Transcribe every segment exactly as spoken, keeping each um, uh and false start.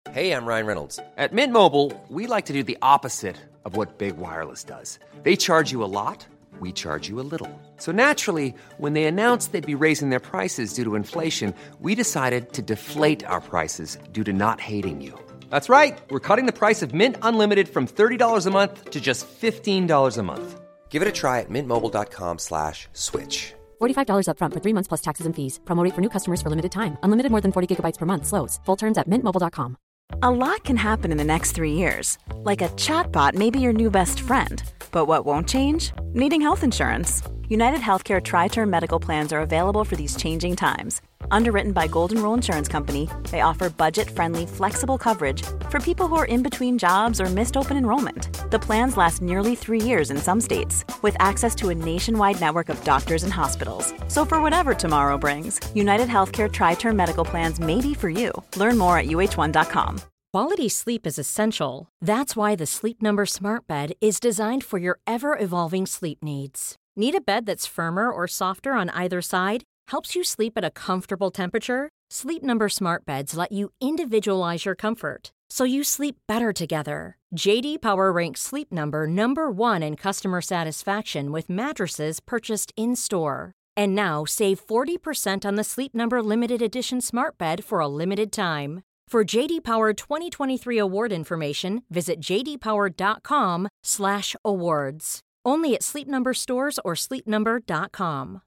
Hey, I'm Ryan Reynolds. At Mint Mobile, we like to do the opposite of what Big Wireless does. They charge you a lot, we charge you a little. So naturally, when they announced they'd be raising their prices due to inflation, we decided to deflate our prices due to not hating you. That's right. We're cutting the price of Mint Unlimited from thirty dollars a month to just fifteen dollars a month. Give it a try at mintmobile.com slash switch. forty-five dollars up front for three months plus taxes and fees. Promo rate for new customers for limited time. Unlimited more than forty gigabytes per month slows. Full terms at mint mobile dot com. A lot can happen in the next three years. Like a chatbot may be your new best friend. But what won't change? Needing health insurance. United Healthcare Tri-Term Medical Plans are available for these changing times. Underwritten by Golden Rule Insurance Company, they offer budget-friendly, flexible coverage for people who are in between jobs or missed open enrollment. The plans last nearly three years in some states, with access to a nationwide network of doctors and hospitals. So for whatever tomorrow brings, United Healthcare Tri-Term Medical Plans may be for you. Learn more at U H one dot com. Quality sleep is essential. That's why the Sleep Number Smart Bed is designed for your ever-evolving sleep needs. Need a bed that's firmer or softer on either side? Helps you sleep at a comfortable temperature? Sleep Number Smart Beds let you individualize your comfort, so you sleep better together. J D Power ranks Sleep Number number one in customer satisfaction with mattresses purchased in-store. And now save forty percent on the Sleep Number Limited Edition Smart Bed for a limited time. For J D Power twenty twenty-three award information, visit j d power dot com slash awards. Only at Sleep Number stores or sleep number dot com.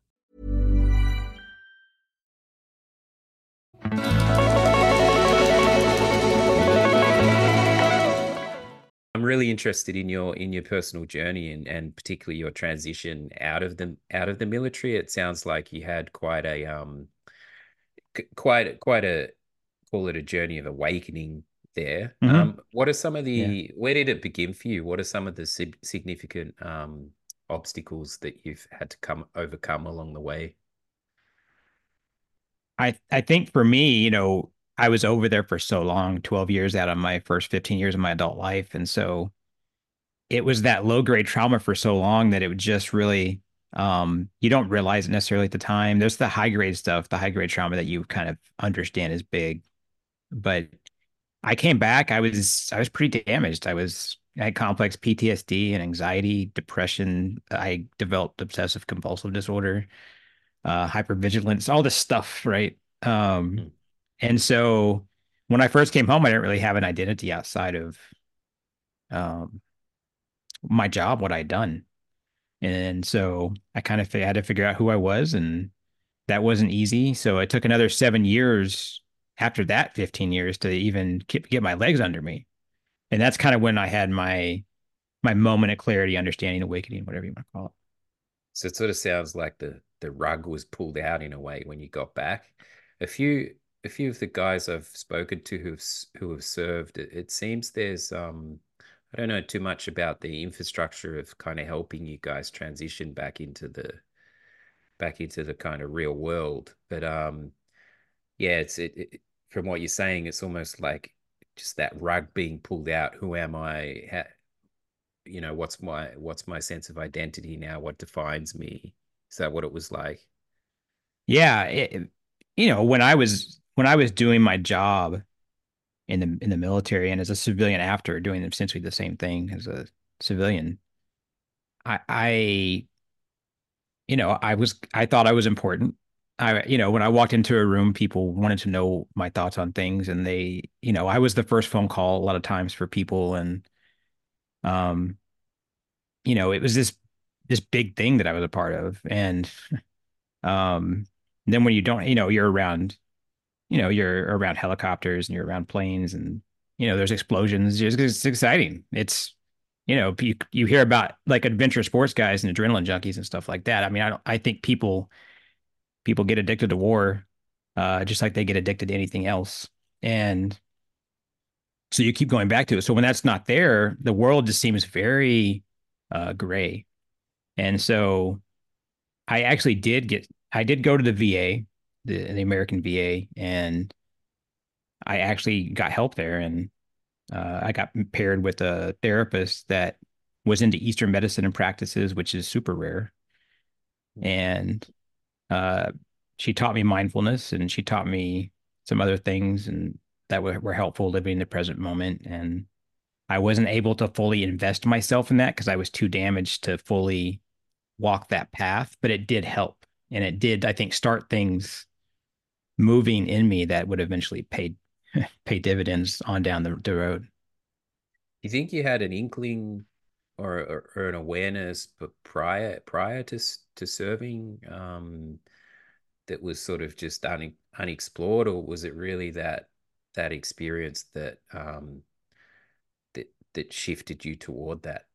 I'm really interested in your in your personal journey and, and particularly your transition out of the out of the military. It sounds like you had quite a um quite quite a call it a journey of awakening there. Mm-hmm. Um, what are some of the yeah. where did it begin for you? What are some of the sig- significant um obstacles that you've had to come overcome along the way? I I think for me, you know, I was over there for so long, twelve years out of my first fifteen years of my adult life. And so it was that low grade trauma for so long that it would just really, um, you don't realize it necessarily at the time. There's the high grade stuff, the high grade trauma that you kind of understand is big. But I came back, I was, I was pretty damaged. I was, I had complex P T S D and anxiety, depression. I developed obsessive compulsive disorder, uh, hypervigilance, all this stuff. Right. Um, mm-hmm. And so when I first came home, I didn't really have an identity outside of um, my job, what I'd done. And so I kind of had to figure out who I was, and that wasn't easy. So it took another seven years after that, fifteen years to even get, get my legs under me. And that's kind of when I had my my moment of clarity, understanding, awakening, whatever you want to call it. So it sort of sounds like the, the rug was pulled out in a way when you got back. A few... A few of the guys I've spoken to who've who have served, it, it seems there's um I don't know too much about the infrastructure of kind of helping you guys transition back into the back into the kind of real world. But um yeah, it's it, it from what you're saying, it's almost like just that rug being pulled out. Who am I? How, you know, what's my what's my sense of identity now? What defines me? Is that what it was like? Yeah, it, you know, when I was when I was doing my job in the in the military and as a civilian after doing essentially the same thing as a civilian, I, I, you know, I was I thought I was important. I, you know, when I walked into a room, people wanted to know my thoughts on things, and they, you know, I was the first phone call a lot of times for people, and, um, you know, it was this this big thing that I was a part of, and, um, then when you don't, you know, you're around. You know, you're around helicopters and you're around planes and, you know, there's explosions. It's, it's exciting. It's, you know, you, you hear about like adventure sports guys and adrenaline junkies and stuff like that. I mean, I don't, I think people, people get addicted to war, uh, just like they get addicted to anything else. And so you keep going back to it. So when that's not there, the world just seems very, uh, gray. And so I actually did get, I did go to the V A, the, the American V A, and I actually got help there. And uh, I got paired with a therapist that was into Eastern medicine and practices, which is super rare. And uh, she taught me mindfulness, and she taught me some other things. And that were, were helpful living in the present moment. And I wasn't able to fully invest myself in that because I was too damaged to fully walk that path, but it did help. And it did, I think, start things moving in me that would eventually pay pay dividends on down the, the road. You think you had an inkling or, or, or an awareness, but prior prior to to serving, um, that was sort of just un, unexplored, or was it really that that experience that um that that shifted you toward that?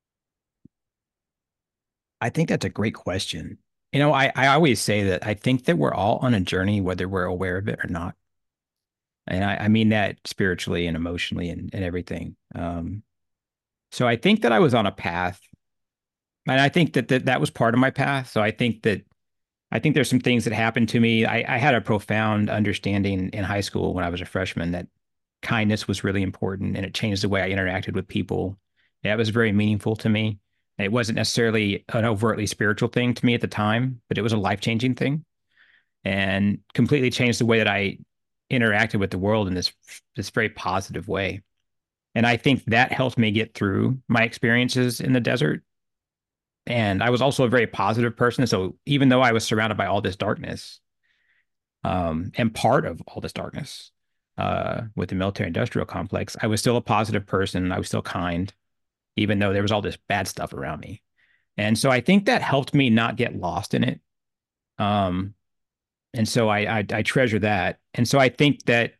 I think that's a great question. You know, I, I always say that I think that we're all on a journey, whether we're aware of it or not. And I, I mean that spiritually and emotionally and, and everything. Um, so I think that I was on a path, and I think that, that that was part of my path. So I think that I think there's some things that happened to me. I, I had a profound understanding in high school when I was a freshman that kindness was really important, and it changed the way I interacted with people. That was very meaningful to me. It wasn't necessarily an overtly spiritual thing to me at the time, but it was a life-changing thing and completely changed the way that I interacted with the world in this this very positive way. And I think that helped me get through my experiences in the desert. And I was also a very positive person. So even though I was surrounded by all this darkness, um, and part of all this darkness, uh, with the military industrial complex, I was still a positive person. I was still kind, even though there was all this bad stuff around me. And so I think that helped me not get lost in it. Um, and so I, I I treasure that. And so I think that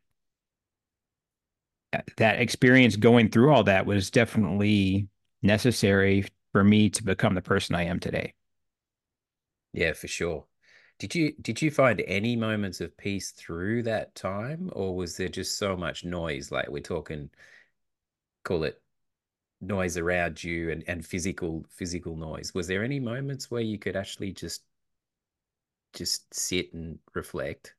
that experience going through all that was definitely necessary for me to become the person I am today. Yeah, for sure. Did you did you find any moments of peace through that time, or was there just so much noise? Like we're talking, call it noise around you and, and physical physical noise. Was there any moments where you could actually just just sit and reflect?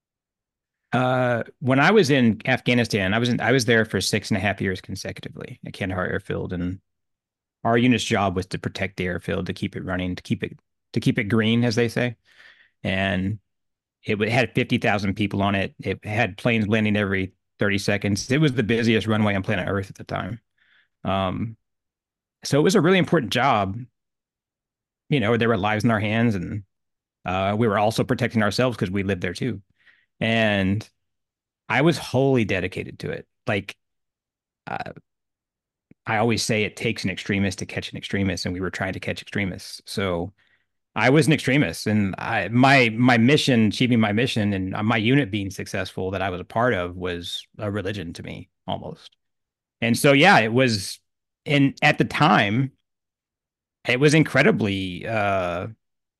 Uh, when I was in Afghanistan, I was in I was there for six and a half years consecutively at Kandahar Airfield, and our unit's job was to protect the airfield, to keep it running, to keep it to keep it green, as they say. And it had fifty thousand people on it. It had planes landing every thirty seconds. It was the busiest runway on planet Earth at the time. Um, so it was a really important job. You know, there were lives in our hands, and uh, we were also protecting ourselves because we lived there too. And I was wholly dedicated to it. Like, uh, I always say it takes an extremist to catch an extremist, and we were trying to catch extremists. So I was an extremist, and I my my mission, achieving my mission, and my unit being successful that I was a part of was a religion to me almost. And so yeah, it was. And at the time, it was incredibly uh,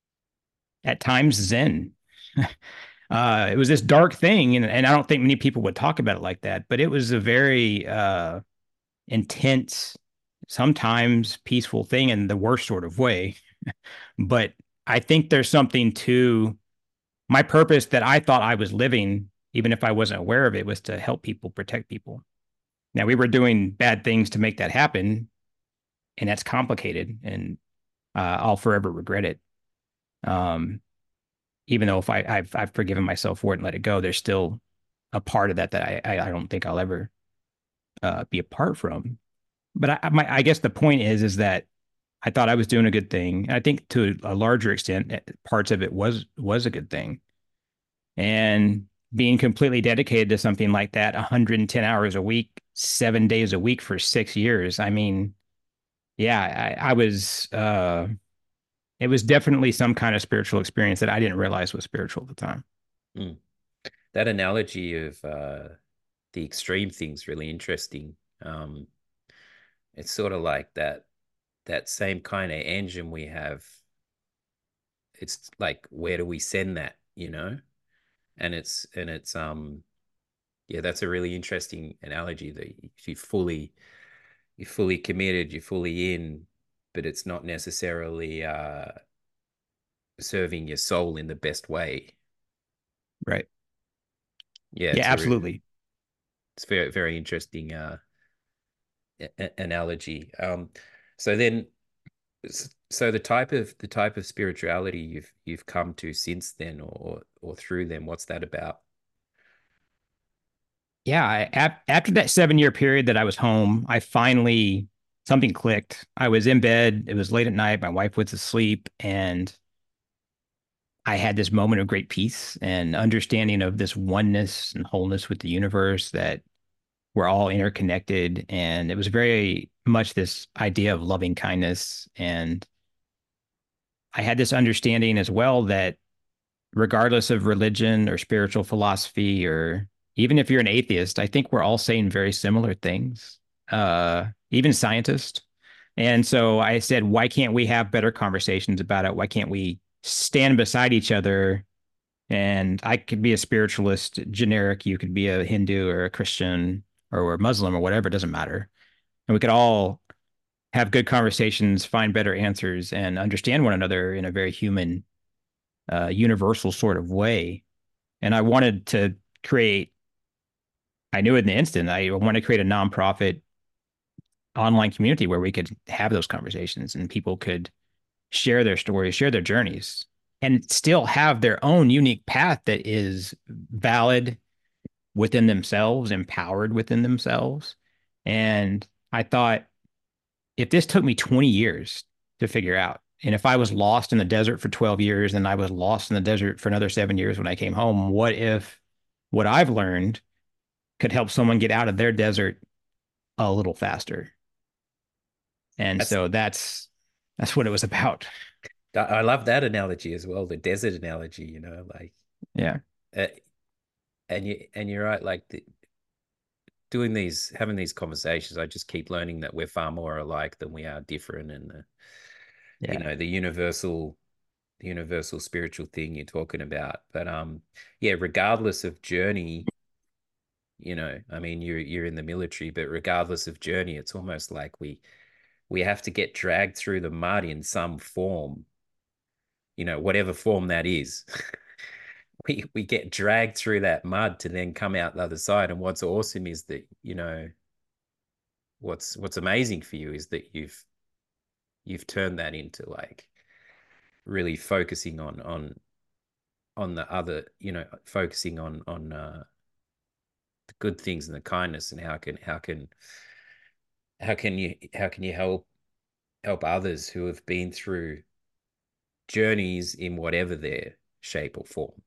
at times zen. Uh, it was this dark thing, and, and I don't think many people would talk about it like that, but it was a very uh, intense, sometimes peaceful thing in the worst sort of way. But I think there's something to my purpose that I thought I was living, even if I wasn't aware of it, was to help people, protect people. Now, we were doing bad things to make that happen, and that's complicated, and uh, I'll forever regret it. Um, even though if I, I've I've forgiven myself for it and let it go, there's still a part of that that I I, I don't think I'll ever uh, be apart from. But I my I guess the point is is that I thought I was doing a good thing. I think to a larger extent, eh, parts of it was was a good thing. And being completely dedicated to something like that, one hundred ten hours a week, seven days a week for six years. I mean, yeah, I, I was. Uh, it was definitely some kind of spiritual experience that I didn't realize was spiritual at the time. Mm. That analogy of uh, the extreme thing's really interesting. Um, it's sort of like that that same kind of engine we have. It's like, where do we send that, you know? And it's and it's um yeah, that's a really interesting analogy that if you fully you're fully committed, you're fully in, but it's not necessarily uh serving your soul in the best way. Right. Yeah, Yeah, it's a absolutely. it's very very interesting uh a- analogy. Um so then so the type of the type of spirituality you've you've come to since then, or or through them, what's that about? yeah, I, ap- after that seven year period that I was home, I finally something clicked. I was in bed. It was late at night. My wife was asleep, and I had this moment of great peace and understanding of this oneness and wholeness with the universe, that we're all interconnected. And it was very much this idea of loving kindness. And I had this understanding as well that regardless of religion or spiritual philosophy, or even if you're an atheist, I think we're all saying very similar things, uh, even scientists. And so I said, why can't we have better conversations about it? Why can't we stand beside each other? And I could be a spiritualist, generic. You could be a Hindu or a Christian or a Muslim or whatever. It doesn't matter. And we could all have good conversations, find better answers, and understand one another in a very human, uh, universal sort of way. And I wanted to create, I knew it in the instant, I wanted to create a nonprofit online community where we could have those conversations and people could share their stories, share their journeys, and still have their own unique path that is valid within themselves, empowered within themselves. And I thought, if this took me twenty years to figure out, and if I was lost in the desert for twelve years and I was lost in the desert for another seven years when I came home, what if what I've learned could help someone get out of their desert a little faster? And That's so that's that's what it was about. I love that analogy as well, the desert analogy, you know, like Yeah. uh, and you and you're right, like the, doing these having these conversations, I just keep learning that we're far more alike than we are different, and the you Yeah. know, the universal the universal spiritual thing you're talking about. But um yeah, regardless of journey, you know, I mean, you're you're in the military, but regardless of journey, it's almost like we we have to get dragged through the mud in some form, you know, whatever form that is. we we get dragged through that mud to then come out the other side. And what's awesome is that, you know, what's what's amazing for you is that you've you've turned that into like really focusing on on on the other, you know, focusing on on uh the good things and the kindness, and how can how can how can you how can you help help others who have been through journeys in whatever their shape or form.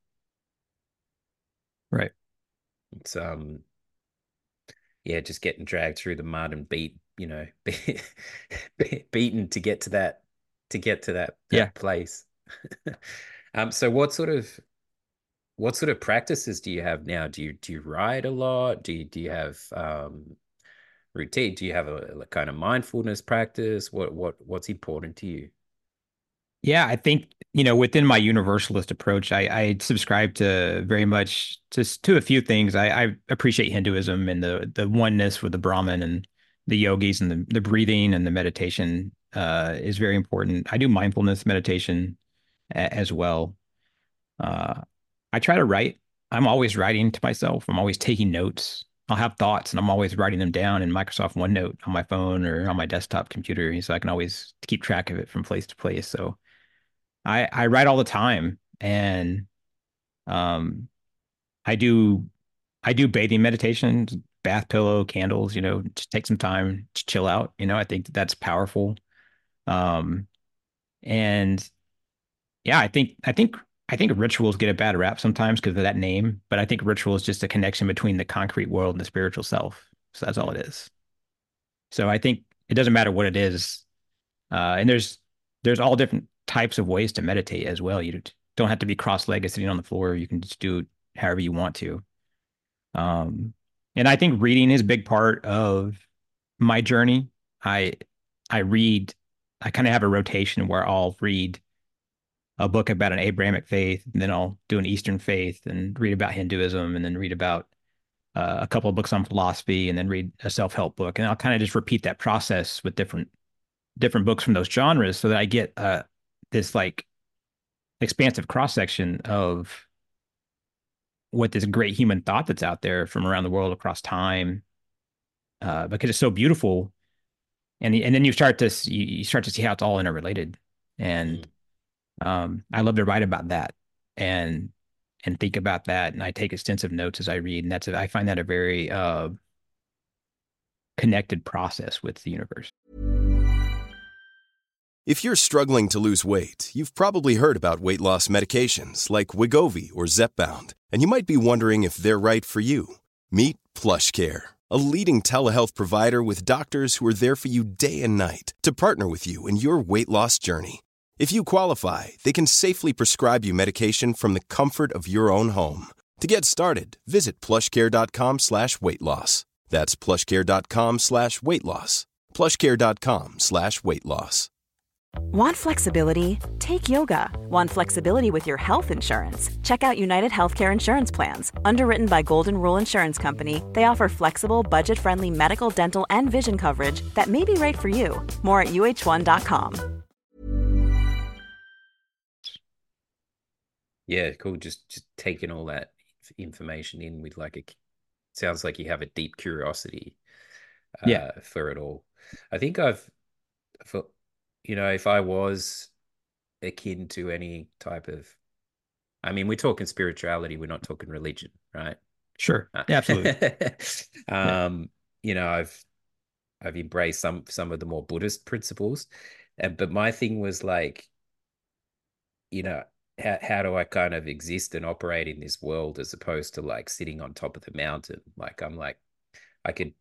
Right. It's um yeah, just getting dragged through the mud and beat, you know, be, be, beaten to get to that to get to that Yeah. that place. um, so what sort of what sort of practices do you have now? Do you do you write a lot? Do you do you have um routine? Do you have a, a kind of mindfulness practice? What what what's important to you? Yeah, I think, you know, within my universalist approach, I, I subscribe to very much just to a few things. I, I appreciate Hinduism and the the oneness with the Brahman and the yogis, and the, the breathing and the meditation uh, is very important. I do mindfulness meditation a, as well. Uh, I try to write. I'm always writing to myself. I'm always taking notes. I'll have thoughts and I'm always writing them down in Microsoft OneNote on my phone or on my desktop computer, so I can always keep track of it from place to place. So I I write all the time, and um I do I do bathing meditations, bath pillow, candles, you know, just take some time to chill out. You know, I think that that's powerful. Um and yeah, I think I think I think rituals get a bad rap sometimes because of that name, but I think ritual is just a connection between the concrete world and the spiritual self. So that's all it is. So I think it doesn't matter what it is. Uh, and there's there's all different types of ways to meditate as well. You don't have to be cross-legged sitting on the floor. You can just do it however you want to. Um, and I think reading is a big part of my journey. I I read, I kind of have a rotation where I'll read a book about an Abrahamic faith, and then I'll do an Eastern faith and read about Hinduism, and then read about uh, a couple of books on philosophy, and then read a self-help book. And I'll kind of just repeat that process with different different books from those genres so that I get uh, this like expansive cross section of what this great human thought that's out there from around the world across time, uh, because it's so beautiful. And and then you start to see, you start to see how it's all interrelated. And Mm. um, I love to write about that. And and think about that. And I take extensive notes as I read. And that's, a, I find that a very uh, connected process with the universe. If you're struggling to lose weight, you've probably heard about weight loss medications like Wegovy or Zepbound, and you might be wondering if they're right for you. Meet PlushCare, a leading telehealth provider with doctors who are there for you day and night to partner with you in your weight loss journey. If you qualify, they can safely prescribe you medication from the comfort of your own home. To get started, visit plushcare.com slash weight loss. That's plushcare.com slash weight loss. plushcare.com slash weight loss. Want flexibility? Take yoga. Want flexibility with your health insurance? Check out United Healthcare Insurance Plans. Underwritten by Golden Rule Insurance Company, they offer flexible, budget-friendly medical, dental, and vision coverage that may be right for you. More at U H one dot com. Yeah, cool. Just just taking all that information in with like a sounds like you have a deep curiosity uh, Yeah. for it all. I think I've for you know, if I was akin to any type of, I mean, we're talking spirituality, we're not talking religion, right? Sure. Yeah, absolutely. Yeah. um, you know, I've I've embraced some some of the more Buddhist principles, and but my thing was like, you know, how how do I kind of exist and operate in this world as opposed to like sitting on top of the mountain? Like I'm like, I could.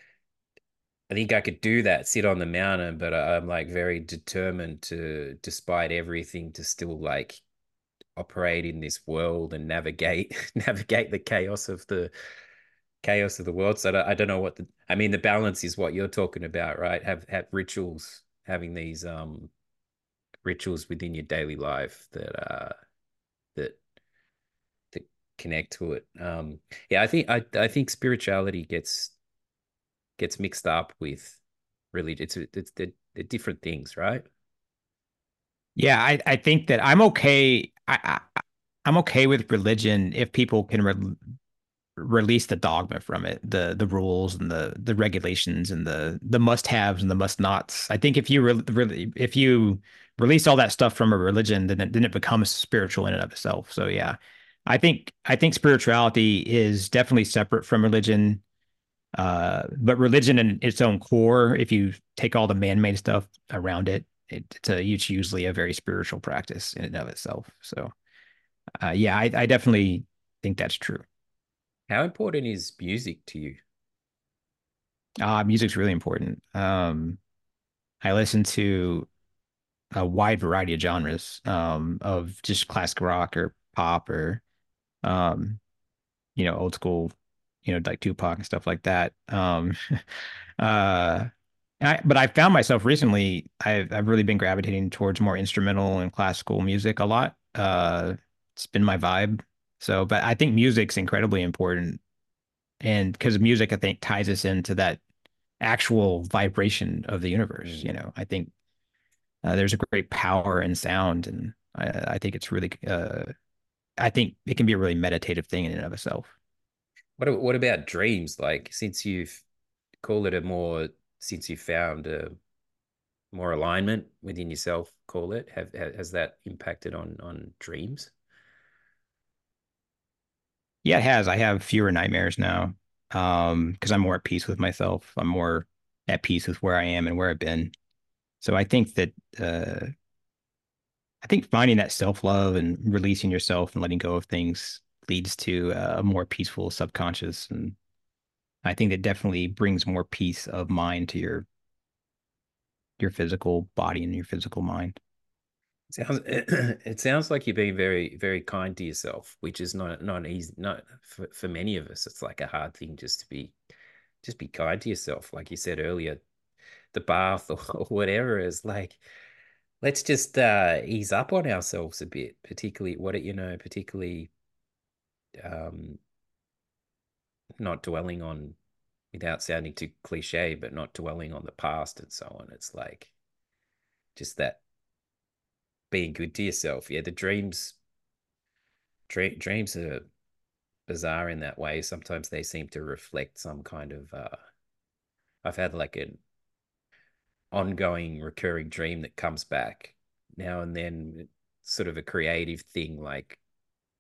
I think I could do that, sit on the mountain, but I- I'm like very determined to, despite everything, to still like operate in this world and navigate navigate the chaos of the chaos of the world. So I don't, I don't know what the, I mean, the balance is what you're talking about, right? Have have rituals, having these um rituals within your daily life that uh that that connect to it. Um, yeah, I think I I think spirituality gets gets mixed up with really it's it's the they're different things, right? Yeah, I, I think that I'm okay. I, I I'm okay with religion if people can re release the dogma from it, the the rules and the the regulations and the the must-haves and the must-nots. I think if you really really if you release all that stuff from a religion, then it, then it becomes spiritual in and of itself. So yeah, I think I think spirituality is definitely separate from religion. Uh, but religion in its own core, if you take all the man-made stuff around it, it it's, a, it's usually a very spiritual practice in and of itself. So, uh, yeah, I, I definitely think that's true. How important is music to you? Uh, music's really important. Um, I listen to a wide variety of genres, um, of just classic rock or pop or, um, you know, old school, you know, like Tupac and stuff like that. Um, uh, I, but I found myself recently, I've I've really been gravitating towards more instrumental and classical music a lot. Uh, it's been my vibe. So, but I think music's incredibly important, and because music, I think, ties us into that actual vibration of the universe. Mm. You know, I think uh, there's a great power in sound, and I, I think it's really, uh, I think it can be a really meditative thing in and of itself. What a- what about dreams? Like since you've called it a more since you found a more alignment within yourself, call it, have ha- has that impacted on on dreams? Yeah, it has. I have fewer nightmares now, um, because I'm more at peace with myself. I'm more at peace with where I am and where I've been. So I think that uh, I think finding that self-love and releasing yourself and letting go of things leads to uh, a more peaceful subconscious, and I think that definitely brings more peace of mind to your your physical body and your physical mind. Sounds it sounds like you're being very very kind to yourself, which is not not easy. Not for, for many of us, it's like a hard thing just to be just be kind to yourself. Like you said earlier, the bath or, or whatever is like, let's just uh, ease up on ourselves a bit, particularly what it you know, particularly um, not dwelling on, without sounding too cliche, but not dwelling on the past and so on. It's like just that being good to yourself. Yeah, the dreams, dream, dreams are bizarre in that way. Sometimes they seem to reflect some kind of. Uh, I've had like an ongoing, recurring dream that comes back now and then, sort of a creative thing, like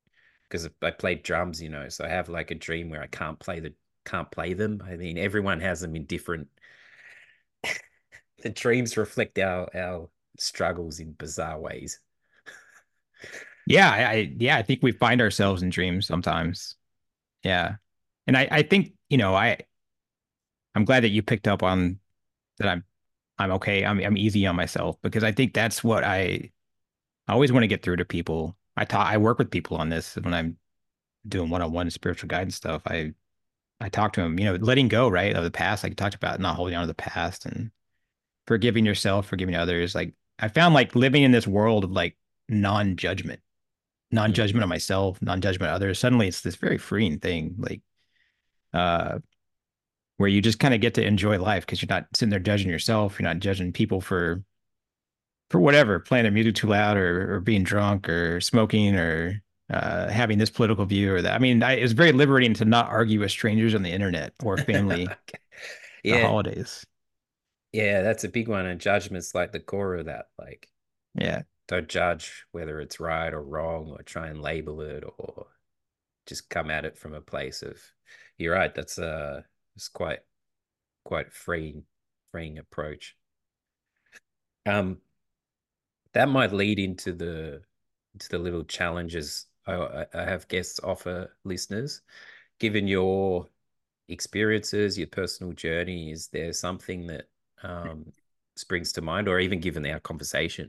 because I played drums, you know, so I have like a dream where I can't play the can't play them. I mean, everyone has them in different. The dreams reflect our our struggles in bizarre ways. Yeah, I, I yeah, I think we find ourselves in dreams sometimes. Yeah. And I, I think, you know, I I'm glad that you picked up on that I'm I'm okay. I'm I'm easy on myself because I think that's what I I always want to get through to people. I talk I work with people on this when I'm doing one-on-one spiritual guidance stuff. I I talk to them, you know, letting go, right, of the past. Like you talked about not holding on to the past and forgiving yourself, forgiving others. Like I found like living in this world of like non-judgment, Mm. non-judgment of myself, non-judgment of others. Suddenly it's this very freeing thing. Like uh where you just kind of get to enjoy life because you're not sitting there judging yourself. You're not judging people for for whatever, playing their music too loud or or being drunk or smoking or uh, having this political view or that. I mean, I, it's very liberating to not argue with strangers on the internet or family Okay. the Yeah, holidays. yeah, that's a big one. And judgment's like the core of that. Like, Yeah. don't judge whether it's right or wrong or try and label it or just come at it from a place of, you're right, that's uh it's quite quite freeing freeing approach. Um, that might lead into the into the little challenges I, I have guests offer listeners. Given your experiences, your personal journey, is there something that um, springs to mind, or even given our conversation?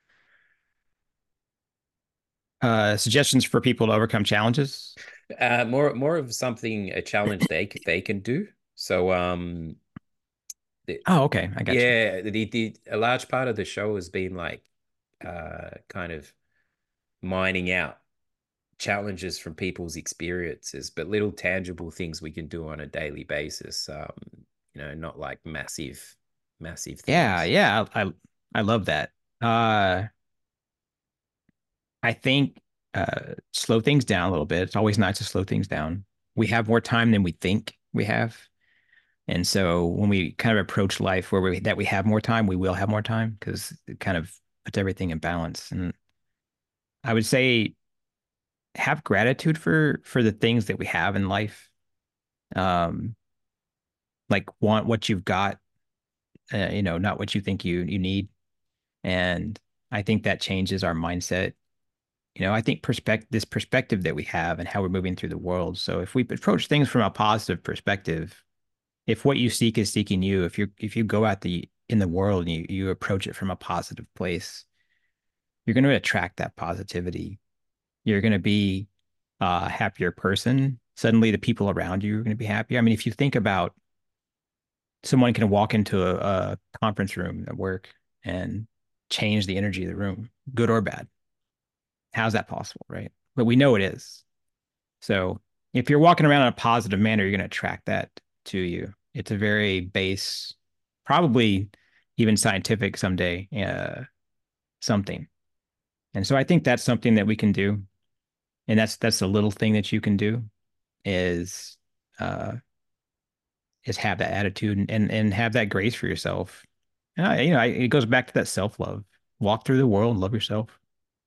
Uh, suggestions for people to overcome challenges. Uh, more more of something, a challenge they they can do. So um, the, Oh, okay. I got you. yeah, the, the a large part of the show has been like uh kind of mining out challenges from people's experiences, but little tangible things we can do on a daily basis. Um, you know, not like massive, massive Yeah, things. yeah. I I, I love that. Uh, I think uh, slow things down a little bit. It's always nice to slow things down. We have more time than we think we have. And so when we kind of approach life where we that we have more time, we will have more time because it kind of puts everything in balance. And I would say have gratitude for for the things that we have in life. Um, like want what you've got, uh, you know, not what you think you you need. And I think that changes our mindset. You know, I think perspective this perspective that we have and how we're moving through the world. So if we approach things from a positive perspective, if what you seek is seeking you, if you if you go out the in the world and you you approach it from a positive place, you're going to attract that positivity. You're going to be a happier person. Suddenly, the people around you are going to be happier. I mean, if you think about someone can walk into a, a conference room at work and change the energy of the room, good or bad. How's that possible, right? But we know it is. So if you're walking around in a positive manner, you're going to attract that to you. It's a very base, probably even scientific someday, uh, something. And so I think that's something that we can do. And that's that's a little thing that you can do is uh is have that attitude and and, and have that grace for yourself. Uh, you know, I, it goes back to that self-love. Walk through the world, love yourself.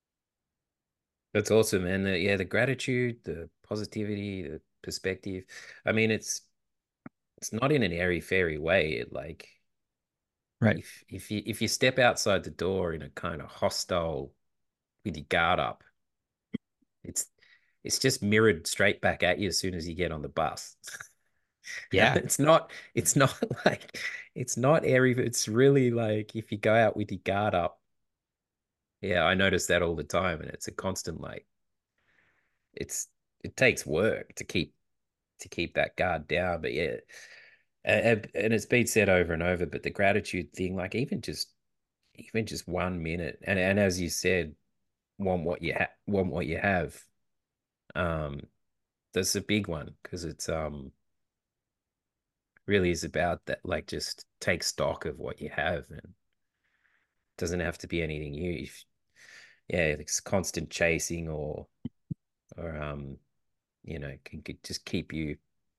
That's awesome, and the, yeah, the gratitude, the positivity, the perspective. I mean, it's it's not in an airy fairy way. It like Right. if if you if you step outside the door in a kind of hostile with your guard up, it's it's just mirrored straight back at you as soon as you get on the bus. Yeah. It's not it's not like it's not airy. It's really like if you go out with your guard up. Yeah, I notice that all the time, and it's a constant like it's it takes work to keep to keep that guard down. But yeah, and, and it's been said over and over. But the gratitude thing, like even just even just one minute, and and as you said, want what you have, want what you have. Um, that's a big one because it's um really is about that. Like just take stock of what you have, and doesn't have to be anything new. If, yeah, it's constant chasing or or um you know can, can just keep you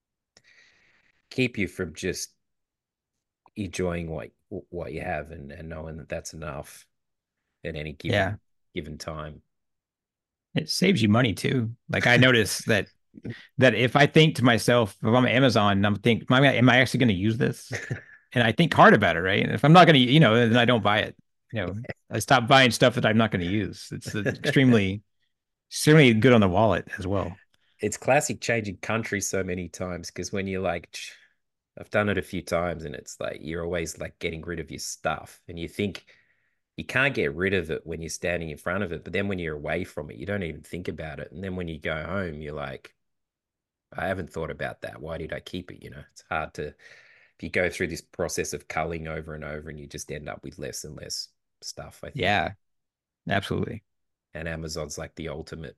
keep you from just enjoying what what you have and, and knowing that that's enough at any Yeah. given given time. It saves you money too. Like I notice that that if I think to myself, if I'm on Amazon and I'm think, am I, am I actually going to use this? And I think hard about it, right? And if I'm not going to, you know, then I don't buy it. You know, I stop buying stuff that I'm not going to use. It's extremely, extremely good on the wallet as well. It's classic changing country so many times because when you're like, I've done it a few times and it's like you're always like getting rid of your stuff and you think you can't get rid of it when you're standing in front of it, but then when you're away from it, you don't even think about it. And then when you go home, you're like, I haven't thought about that. Why did I keep it? You know, it's hard to, if you go through this process of culling over and over and you just end up with less and less stuff, I think. Yeah, absolutely. And Amazon's like the ultimate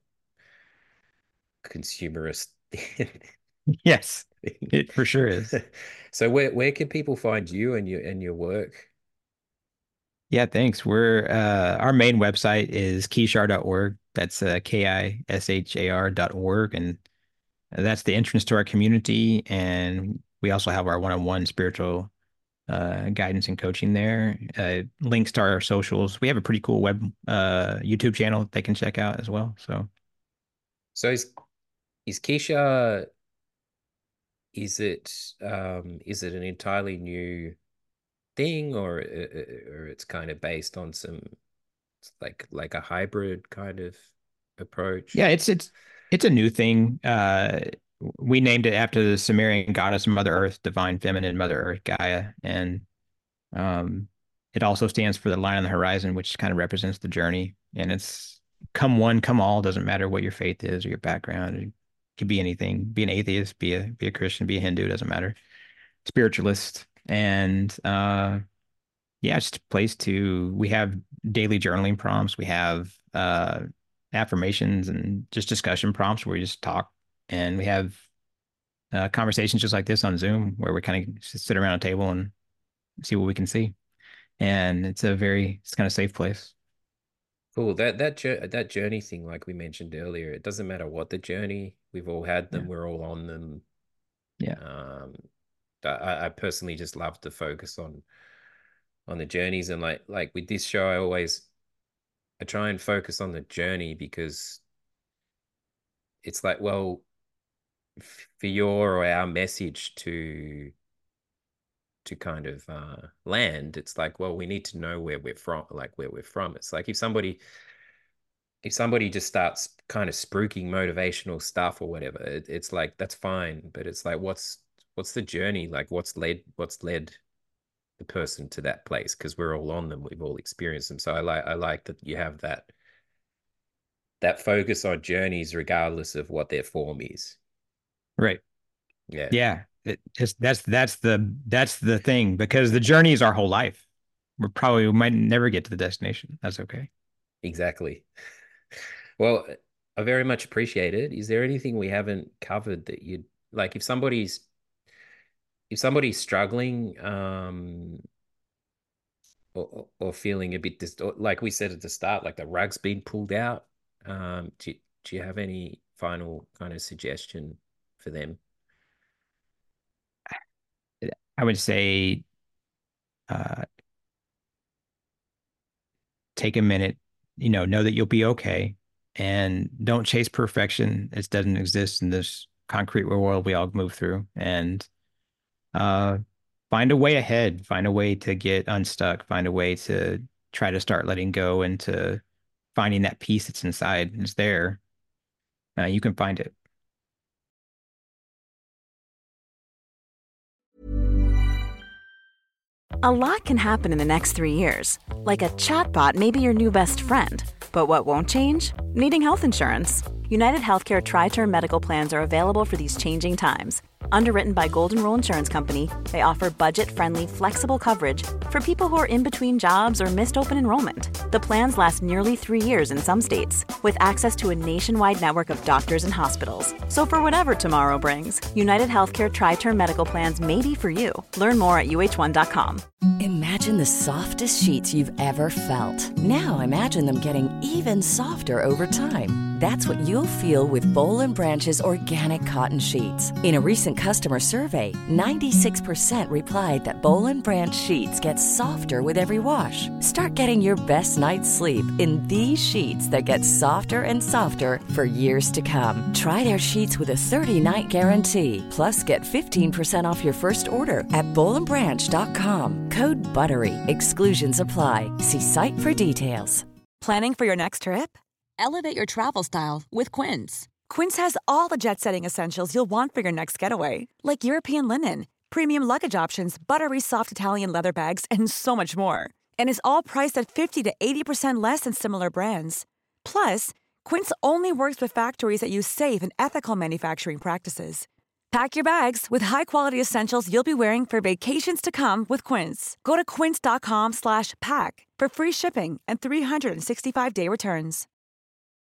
consumerist. Yes, it for sure is. So where, where can people find you and your, and your work? Yeah, thanks. We're uh, our main website is kishar dot org. That's uh, K I S H A R dot org, and that's the entrance to our community. And we also have our one-on-one spiritual uh, guidance and coaching there. Uh, links to our socials. We have a pretty cool web uh, YouTube channel they can check out as well. So, so is is Kisha? Is it um, is it an entirely new thing, or or it's kind of based on some like like a hybrid kind of approach? Yeah, it's it's it's a new thing. Uh, we named it after the Sumerian goddess Mother Earth, divine feminine Mother Earth, Gaia, and um, it also stands for the line on the horizon, which kind of represents the journey. And it's come one, come all. Doesn't matter what your faith is or your background. It could be anything. Be an atheist, be a be a Christian, be a Hindu. Doesn't matter. Spiritualist. And uh yeah, it's just a place to, we have daily journaling prompts, we have uh affirmations and just discussion prompts where we just talk, and we have uh conversations just like this on Zoom where we kind of sit around a table and see what we can see. And it's a very, it's kind of safe place. Cool. That that that journey thing, like we mentioned earlier, it doesn't matter what the journey, we've all had them, yeah. We're all on them. Yeah. Um I, I personally just love to focus on on the journeys, and like like with this show, I always I try and focus on the journey because it's like, well, for your or our message to to kind of uh, land, it's like, well, we need to know where we're from, like where we're from. It's like if somebody if somebody just starts kind of spruiking motivational stuff or whatever, it, it's like that's fine, but it's like what's what's the journey, like what's led what's led the person to that place, because we're all on them, we've all experienced them. So I like I like that you have that that focus on journeys regardless of what their form is. Right. Yeah. Yeah. It just that's that's the that's the thing, because the journey is our whole life. We're probably we might never get to the destination. That's okay. Exactly. Well, I very much appreciate it. Is there anything we haven't covered that you'd like, if somebody's if somebody's struggling um or, or feeling a bit dis- like we said at the start, like the rug's been pulled out, um do, do you have any final kind of suggestion for them? I would say uh take a minute, you know, know that you'll be okay, and don't chase perfection. It doesn't exist in this concrete world we all move through. And uh, find a way ahead, find a way to get unstuck, find a way to try to start letting go and to finding that peace that's inside. It's there. Uh, you can find it. A lot can happen in the next three years. Like a chatbot may be your new best friend. But what won't change? Needing health insurance. United Healthcare Tri-Term Medical Plans are available for these changing times. Underwritten by Golden Rule Insurance Company, they offer budget-friendly, flexible coverage for people who are in between jobs or missed open enrollment. The plans last nearly three years in some states, with access to a nationwide network of doctors and hospitals. So for whatever tomorrow brings, United Healthcare Tri-Term Medical Plans may be for you. Learn more at U H one dot com. Imagine the softest sheets you've ever felt. Now imagine them getting even softer over time. That's what you'll feel with Boll and Branch's organic cotton sheets. In a recent customer survey, ninety-six percent replied that Boll and Branch sheets get softer with every wash. Start getting your best night's sleep in these sheets that get softer and softer for years to come. Try their sheets with a thirty-night guarantee. Plus, get fifteen percent off your first order at boll and branch dot com. Code BUTTERY. Exclusions apply. See site for details. Planning for your next trip? Elevate your travel style with Quince. Quince has all the jet-setting essentials you'll want for your next getaway, like European linen, premium luggage options, buttery soft Italian leather bags, and so much more. And is all priced at fifty to eighty percent less than similar brands. Plus, Quince only works with factories that use safe and ethical manufacturing practices. Pack your bags with high-quality essentials you'll be wearing for vacations to come with Quince. Go to quince dot com slash pack for free shipping and three sixty-five day returns.